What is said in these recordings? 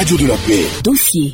Radio de la Paix. Dossier.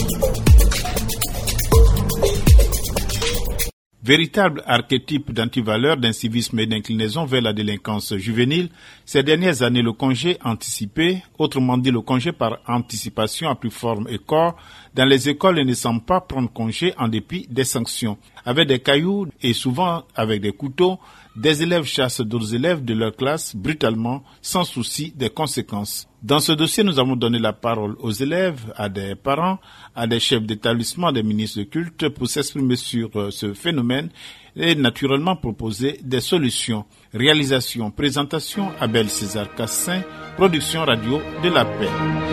Véritable archétype d'antivaleur, d'incivisme et d'inclinaison vers la délinquance juvénile, ces dernières années, le congé anticipé, autrement dit le congé par anticipation à plus forme et corps, dans les écoles ne semble pas prendre congé en dépit des sanctions. Avec des cailloux et souvent avec des couteaux, des élèves chassent d'autres élèves de leur classe brutalement, sans souci des conséquences. Dans ce dossier, nous avons donné la parole aux élèves, à des parents, à des chefs d'établissement, des ministres de culte pour s'exprimer sur ce phénomène et naturellement proposer des solutions. Réalisation, présentation, Abel César Cassin, production radio de la Paix.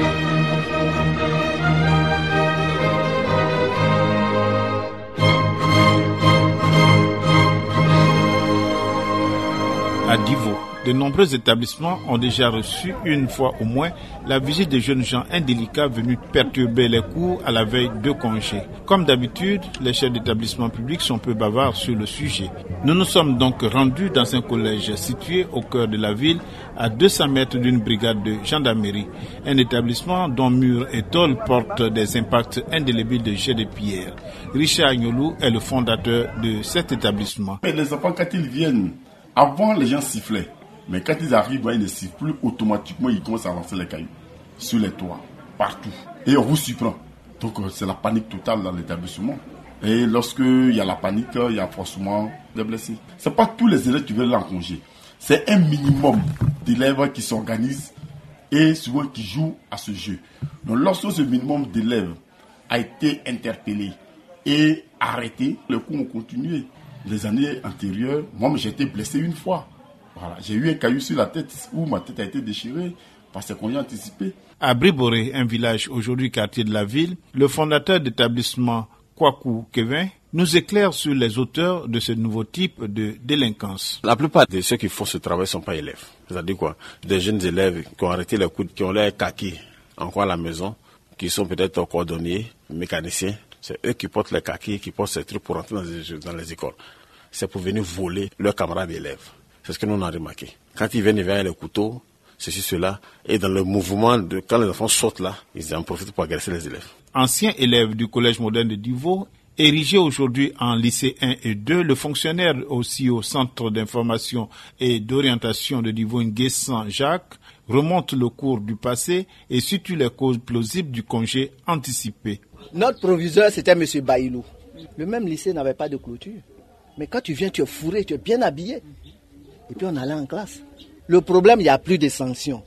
À Divo, de nombreux établissements ont déjà reçu une fois au moins la visite de jeunes gens indélicats venus perturber les cours à la veille de congés. Comme d'habitude, les chefs d'établissement publics sont peu bavards sur le sujet. Nous nous sommes donc rendus dans un collège situé au cœur de la ville, à 200 mètres d'une brigade de gendarmerie. Un établissement dont murs et tôles portent des impacts indélébiles de jets de pierre. Richard Agnolou est le fondateur de cet établissement. Les enfants, quand ils viennent, avant, les gens sifflaient. Mais quand ils arrivent, ils ne sifflent plus. Automatiquement, ils commencent à lancer les cailloux. Sur les toits, partout. Et on vous surprend. Donc, c'est la panique totale dans l'établissement. Et lorsqu'il y a la panique, il y a forcément des blessés. Ce n'est pas tous les élèves qui veulent aller en congé. C'est un minimum d'élèves qui s'organisent et souvent qui jouent à ce jeu. Donc, lorsque ce minimum d'élèves a été interpellé et arrêté, les cours ont continué. Les années antérieures, moi j'ai été blessé une fois. Voilà, j'ai eu un caillou sur la tête où ma tête a été déchirée parce qu'on y a anticipé. À Briboré, un village aujourd'hui quartier de la ville, le fondateur d'établissement Kwaku Kevin nous éclaire sur les auteurs de ce nouveau type de délinquance. La plupart de ceux qui font ce travail ne sont pas élèves. C'est-à-dire quoi? Des jeunes élèves qui ont arrêté les coudes, qui ont l'air kaki encore à la maison, qui sont peut-être cordonniers, mécaniciens. C'est eux qui portent les kakis, qui portent ces trucs pour entrer dans les écoles. C'est pour venir voler leurs camarades élèves. C'est ce que nous on a remarqué. Quand ils viennent avec les couteaux, ceci, cela, et dans le mouvement, quand les enfants sautent là, ils en profitent pour agresser les élèves. Ancien élève du collège moderne de Divo, érigé aujourd'hui en lycée 1 et 2, le fonctionnaire aussi au centre d'information et d'orientation de Divo Nguessan Jacques remonte le cours du passé et situe les causes plausibles du congé anticipé. Notre proviseur, c'était M. Baïlou. Le même lycée n'avait pas de clôture. Mais quand tu viens, tu es fourré, tu es bien habillé. Et puis on allait en classe. Le problème, il n'y a plus de sanctions.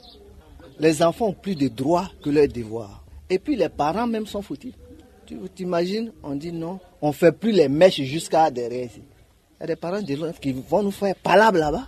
Les enfants ont plus de droits que leurs devoirs. Et puis les parents même sont foutus. Tu t'imagines, on dit non, on ne fait plus les mèches jusqu'à derrière. Il y a des parents qui vont nous faire palabre là-bas.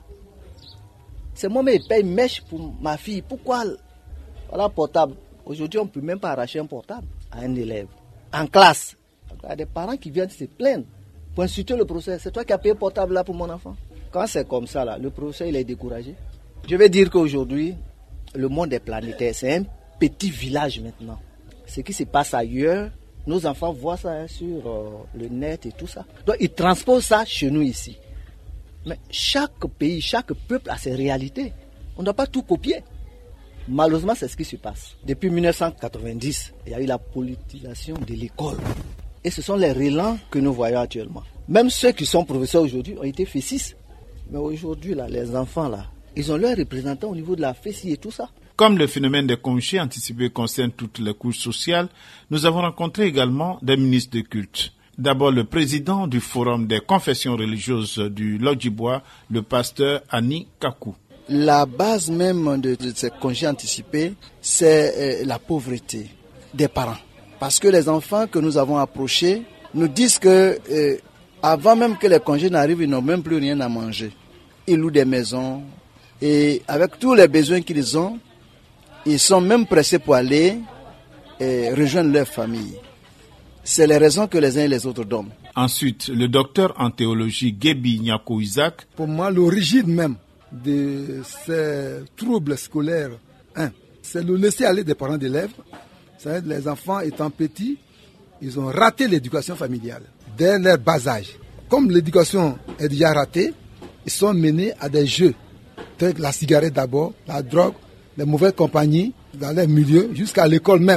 C'est moi-même qui paye mèche pour ma fille. Pourquoi? Voilà, portable. Aujourd'hui, on ne peut même pas arracher un portable à un élève. En classe, il y a des parents qui viennent se plaindre pour insulter le professeur. C'est toi qui as payé le portable là pour mon enfant. Quand c'est comme ça, là, le professeur il est découragé. Je vais dire qu'aujourd'hui, le monde est planétaire. C'est un petit village maintenant. Ce qui se passe ailleurs, nos enfants voient ça sur le net et tout ça. Donc ils transposent ça chez nous ici. Mais chaque pays, chaque peuple a ses réalités. On ne doit pas tout copier. Malheureusement, c'est ce qui se passe. Depuis 1990, il y a eu la politisation de l'école. Et ce sont les relents que nous voyons actuellement. Même ceux qui sont professeurs aujourd'hui ont été fessistes. Mais aujourd'hui, là, les enfants, là, ils ont leurs représentants au niveau de la FESI et tout ça. Comme le phénomène des congés anticipés concerne toutes les couches sociales, nous avons rencontré également des ministres de culte. D'abord, le président du Forum des confessions religieuses du Lodjibois, le pasteur Annie Kakou. La base même de ces congés anticipés, c'est la pauvreté des parents. Parce que les enfants que nous avons approchés nous disent que avant même que les congés n'arrivent, ils n'ont même plus rien à manger. Ils louent des maisons et avec tous les besoins qu'ils ont, ils sont même pressés pour aller rejoindre leur famille. C'est les raisons que les uns et les autres donnent. Ensuite, le docteur en théologie Gebi Nyako Isaac. Pour moi, l'origine même de ces troubles scolaires, c'est le laisser aller des parents d'élèves. C'est-à-dire les enfants étant petits, ils ont raté l'éducation familiale dès leur bas âge. Comme l'éducation est déjà ratée, ils sont menés à des jeux, tels que la cigarette d'abord, la drogue, les mauvaises compagnies dans les milieux, jusqu'à l'école même.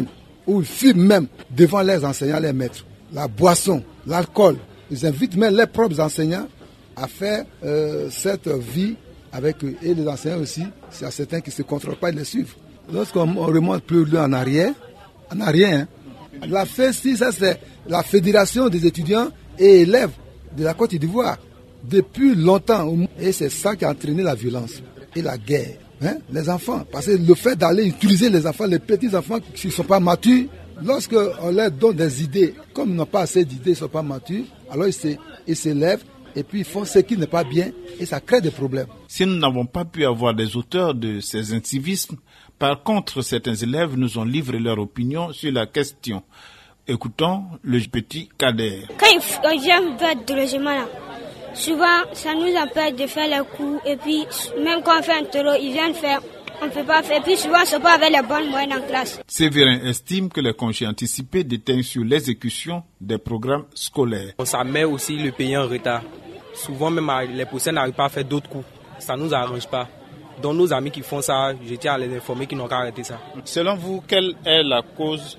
où ils fument même devant les enseignants, les maîtres. La boisson, l'alcool. Ils invitent même les propres enseignants à faire cette vie avec eux. Et les enseignants aussi, c'est à certains qui ne se contrôlent pas, ils les suivent. Lorsqu'on remonte plus loin en arrière, hein, la FESTI, ça c'est la Fédération des étudiants et élèves de la Côte d'Ivoire. Depuis longtemps, et c'est ça qui a entraîné la violence et la guerre. Hein, les enfants, parce que le fait d'aller utiliser les enfants, les petits enfants qui ne sont pas matures, lorsqu'on leur donne des idées, comme ils n'ont pas assez d'idées, ils ne sont pas matures, alors ils s'élèvent et puis ils font ce qui n'est pas bien et ça crée des problèmes. Si nous n'avons pas pu avoir des auteurs de ces incivismes, par contre, certains élèves nous ont livré leur opinion sur la question. Écoutons le petit Kader. Quand on vient faire de logement là, souvent ça nous empêche de faire les cours et puis même quand on fait un terreau, ils viennent faire, on ne peut pas faire. Et puis souvent on ne sait pas avec les bonnes moyennes en classe. Séverin estime que les congés anticipés déteignent sur l'exécution des programmes scolaires. Ça met aussi le pays en retard. Souvent même les professeurs n'arrivent pas à faire d'autres cours. Ça ne nous arrange pas. Donc nos amis qui font ça, je tiens à les informer qu'ils n'ont qu'à arrêter ça. Selon vous, quelle est la cause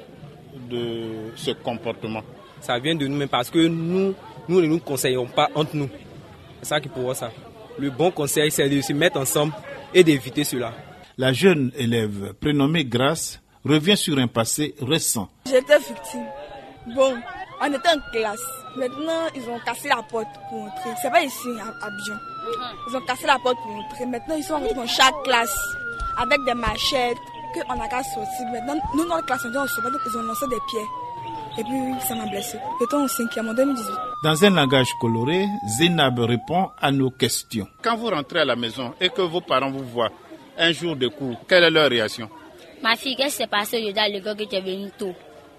de ce comportement? Ça vient de nous-mêmes parce que nous ne nous conseillons pas entre nous. C'est ça qui pourrait ça. Le bon conseil, c'est de se mettre ensemble et d'éviter cela. La jeune élève prénommée Grace revient sur un passé récent. J'étais victime. Bon, on était en classe. Maintenant, ils ont cassé la porte pour entrer. C'est pas ici, à Abidjan. Ils ont cassé la porte pour entrer. Maintenant, ils sont rentrés dans chaque classe avec des machettes qu'on n'a qu'à sortir. Maintenant, nous, notre classe, on dit on sort. Donc, ils ont lancé des pierres. Et puis, ça m'a blessé. J'étais en 5e en 2018. Dans un langage coloré, Zénab répond à nos questions. Quand vous rentrez à la maison et que vos parents vous voient un jour de cours, quelle est leur réaction? Ma fille, qu'est-ce qui s'est passé aujourd'hui à l'école que tu es venue tôt?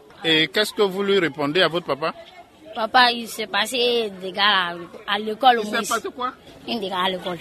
Et qu'est-ce que vous lui répondez à votre papa? Papa, il s'est passé des gars à l'école. Il s'est passé quoi? Des gars à l'école.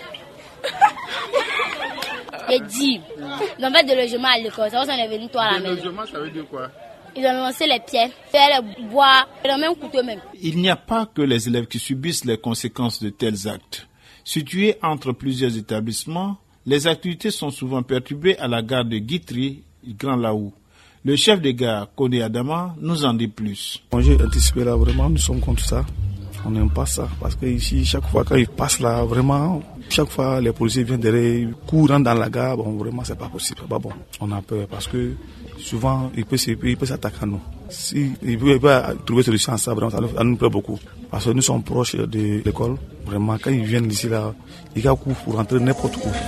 Et dit, ils ont fait des logements à l'école. Ça, on est venu toi à la maison. Des logements, ça veut dire quoi? Ils ont lancé les pierres, faire les bois, ils ont même couteau même. Il n'y a pas que les élèves qui subissent les conséquences de tels actes. Situés entre plusieurs établissements, les activités sont souvent perturbées à la gare de Guitry, Grand Laou. Le chef de gare, Kodé Adama, nous en dit plus. Congé anticipé là, vraiment, nous sommes contre ça. On n'aime pas ça. Parce que ici, chaque fois qu'ils passent là, vraiment, chaque fois les policiers viennent derrière, courant dans la gare, bon, vraiment, c'est pas possible. C'est pas bon. On a peur parce que souvent, il peut s'attaquer à nous. Si il peut trouver solution à ça, vraiment, ça nous plaît beaucoup. Parce que nous sommes proches de l'école. Vraiment, quand ils viennent ici là, ils gardent coup pour rentrer n'importe où.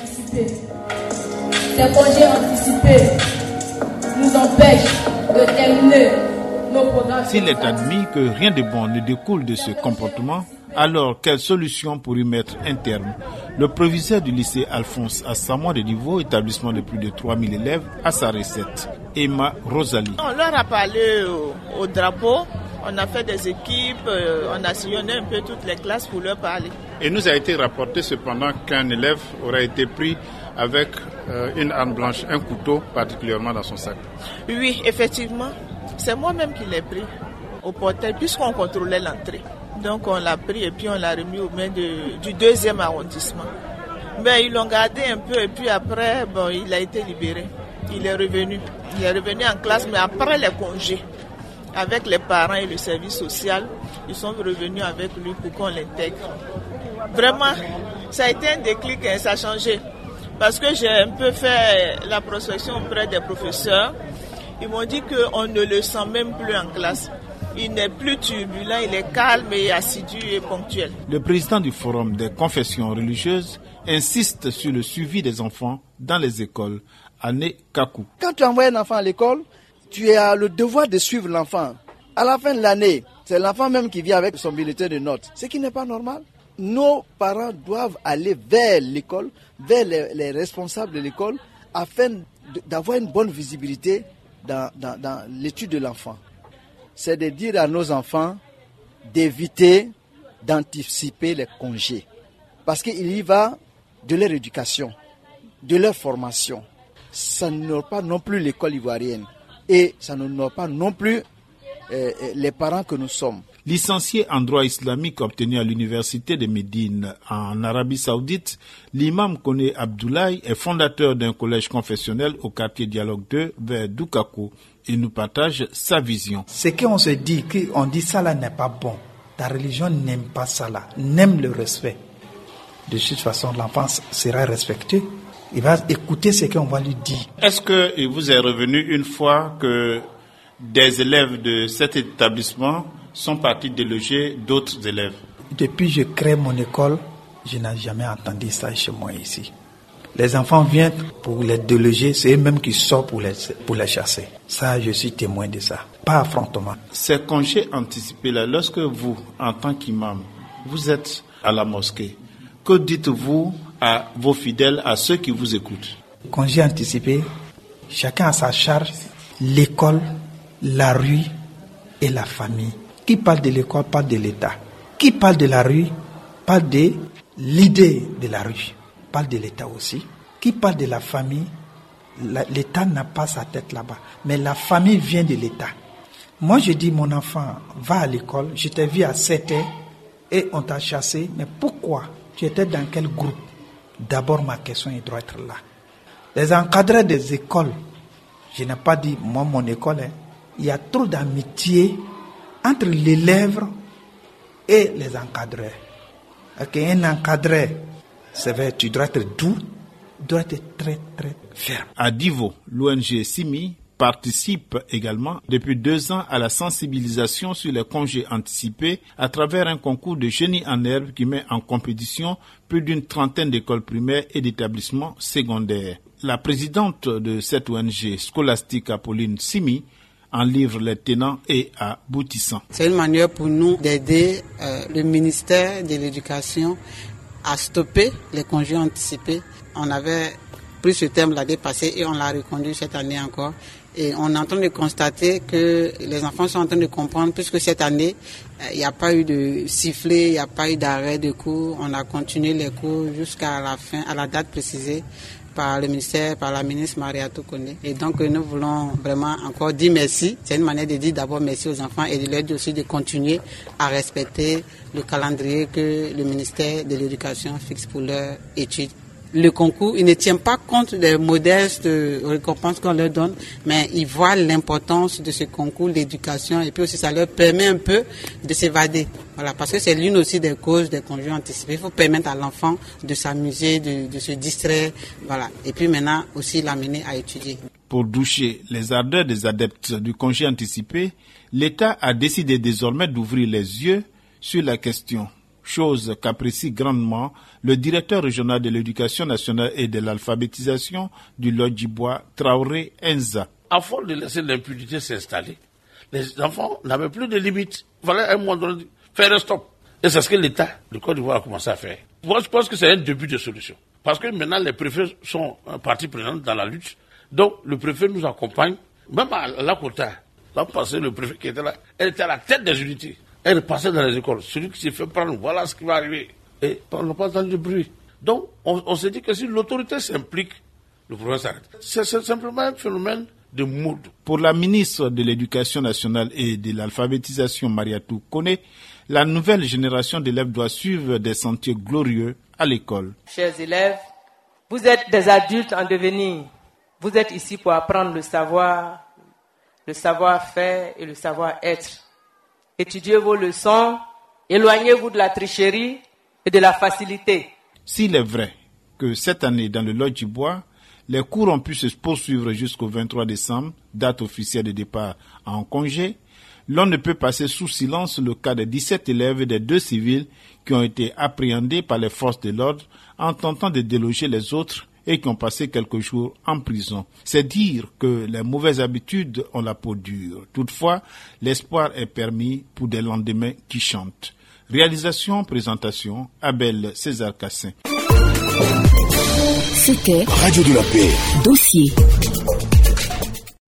Ces congés anticipés nous empêchent de terminer nos programmes. S'il est admis que rien de bon ne découle de ce comportement, alors quelle solution pour y mettre un terme? Le proviseur du lycée Alphonse à Samoa de Divo, établissement de plus de 3000 élèves, a sa recette. Emma Rosalie. On leur a parlé au drapeau, on a fait des équipes, on a sillonné un peu toutes les classes pour leur parler. Et nous a été rapporté cependant qu'un élève aurait été pris avec une arme blanche, un couteau particulièrement dans son sac. Oui, effectivement. C'est moi-même qui l'ai pris au portail puisqu'on contrôlait l'entrée. Donc on l'a pris et puis on l'a remis aux mains du 2e arrondissement. Mais ils l'ont gardé un peu et puis après, bon, il a été libéré. Il est revenu en classe, mais après les congés, avec les parents et le service social, ils sont revenus avec lui pour qu'on l'intègre. Vraiment, ça a été un déclic, ça a changé. Parce que j'ai un peu fait la prospection auprès des professeurs. Ils m'ont dit qu'on ne le sent même plus en classe. Il n'est plus turbulent, il est calme et assidu et ponctuel. Le président du Forum des confessions religieuses insiste sur le suivi des enfants dans les écoles. Ané Kakou. Quand tu envoies un enfant à l'école, tu as le devoir de suivre l'enfant. À la fin de l'année, c'est l'enfant même qui vient avec son bulletin de notes. Ce qui n'est pas normal. Nos parents doivent aller vers l'école, vers les responsables de l'école, afin d'avoir une bonne visibilité dans l'étude de l'enfant. C'est de dire à nos enfants d'éviter d'anticiper les congés. Parce qu'il y va de leur éducation, de leur formation. Ça n'honore pas non plus l'école ivoirienne. Et ça n'honore pas non plus les parents que nous sommes. Licencié en droit islamique obtenu à l'université de Médine en Arabie Saoudite, l'imam Koné Abdoulaye est fondateur d'un collège confessionnel au quartier Dialogue 2 vers Doukakou. Il nous partage sa vision. Ce qu'on se dit, qu'on dit ça là n'est pas bon. Ta religion n'aime pas ça là, n'aime le respect. De toute façon, l'enfant sera respecté. Il va écouter ce qu'on va lui dire. Est-ce que vous est revenu une fois que des élèves de cet établissement sont partis déloger d'autres élèves? Depuis que je crée mon école, je n'ai jamais entendu ça chez moi ici. Les enfants viennent pour les déloger, c'est eux-mêmes qui sortent pour les chasser. Ça, je suis témoin de ça. Pas affrontement. Ces congés anticipés là, lorsque vous, en tant qu'imam, vous êtes à la mosquée, que dites-vous à vos fidèles, à ceux qui vous écoutent? Congés anticipés, chacun a sa charge, l'école, la rue et la famille. Qui parle de l'école parle de l'État. Qui parle de la rue parle de l'idée de la rue. Parle de l'État aussi. Qui parle de la famille, l'État n'a pas sa tête là-bas. Mais la famille vient de l'État. Moi je dis mon enfant, va à l'école, je t'ai vu à 7 heures et on t'a chassé. Mais pourquoi? Tu étais dans quel groupe? D'abord ma question il doit être là. Les encadreurs des écoles, je n'ai pas dit moi mon école, il y a trop d'amitié entre l'élève et les encadreurs. Un encadreur, c'est vrai, tu dois être doux, tu dois être très très ferme. À Divo, l'ONG Simi participe également depuis 2 ans à la sensibilisation sur les congés anticipés à travers un concours de génie en herbe qui met en compétition plus d'une 30aine d'écoles primaires et d'établissements secondaires. La présidente de cette ONG scolastique, Apolline Simi, en livre les tenants et aboutissants. C'est une manière pour nous d'aider le ministère de l'Éducation à stopper les congés anticipés. On avait pris ce thème l'année passée et on l'a reconduit cette année encore. Et on est en train de constater que les enfants sont en train de comprendre, puisque cette année, il n'y a pas eu de sifflet, il n'y a pas eu d'arrêt de cours. On a continué les cours jusqu'à la fin, à la date précisée par le ministère, par la ministre Mariatou Koné. Et donc nous voulons vraiment encore dire merci. C'est une manière de dire d'abord merci aux enfants et de leur dire aussi de continuer à respecter le calendrier que le ministère de l'Éducation fixe pour leur étude. Le concours, il ne tient pas compte des modestes récompenses qu'on leur donne, mais ils voient l'importance de ce concours, l'éducation, et puis aussi ça leur permet un peu de s'évader. Voilà, parce que c'est l'une aussi des causes des congés anticipés. Il faut permettre à l'enfant de s'amuser, de se distraire, voilà. Et puis maintenant aussi l'amener à étudier. Pour doucher les ardeurs des adeptes du congé anticipé, l'État a décidé désormais d'ouvrir les yeux sur la question. Chose qu'apprécie grandement le directeur régional de l'éducation nationale et de l'alphabétisation du Lodjibois, Traoré Enza. À force de laisser l'impunité s'installer, les enfants n'avaient plus de limites. Il fallait à un moment donné faire un stop. Et c'est ce que l'État de Côte d'Ivoire a commencé à faire. Moi, je pense que c'est un début de solution. Parce que maintenant, les préfets sont partie prenante dans la lutte. Donc, le préfet nous accompagne. Même à Lakota, l'an passé, le préfet qui était là, elle était à la tête des unités. Elle passait dans les écoles. Celui qui s'est fait prendre, voilà ce qui va arriver. Et on n'a pas entendu de bruit. Donc, on s'est dit que si l'autorité s'implique, le problème s'arrête. C'est simplement un phénomène de mode. Pour la ministre de l'Éducation nationale et de l'alphabétisation, Mariatou Koné, la nouvelle génération d'élèves doit suivre des sentiers glorieux à l'école. Chers élèves, vous êtes des adultes en devenir. Vous êtes ici pour apprendre le savoir-faire et le savoir-être. Étudiez vos leçons, éloignez-vous de la tricherie et de la facilité. S'il est vrai que cette année, dans le Lodjibois, les cours ont pu se poursuivre jusqu'au 23 décembre, date officielle de départ en congé, l'on ne peut passer sous silence le cas des 17 élèves et des 2 civils qui ont été appréhendés par les forces de l'ordre en tentant de déloger les autres et qui ont passé quelques jours en prison. C'est dire que les mauvaises habitudes ont la peau dure. Toutefois, l'espoir est permis pour des lendemains qui chantent. Réalisation, présentation, Abel César Cassin. C'était Radio de la Paix. Dossier.